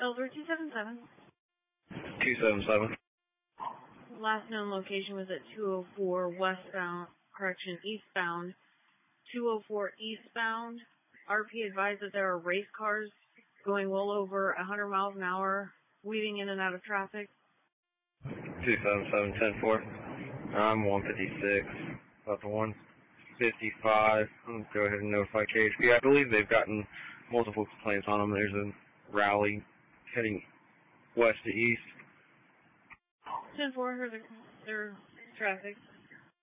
Elder 277. 277. Last known location was at 204 eastbound. 204 eastbound. RP advised that there are race cars going well over 100 miles an hour, weaving in and out of traffic. 277, 10-4. I'm 156, about to 155. Let's go ahead and notify KHP. I believe they've gotten multiple complaints on them. There's a rally heading west to east. 10-4, heard their traffic.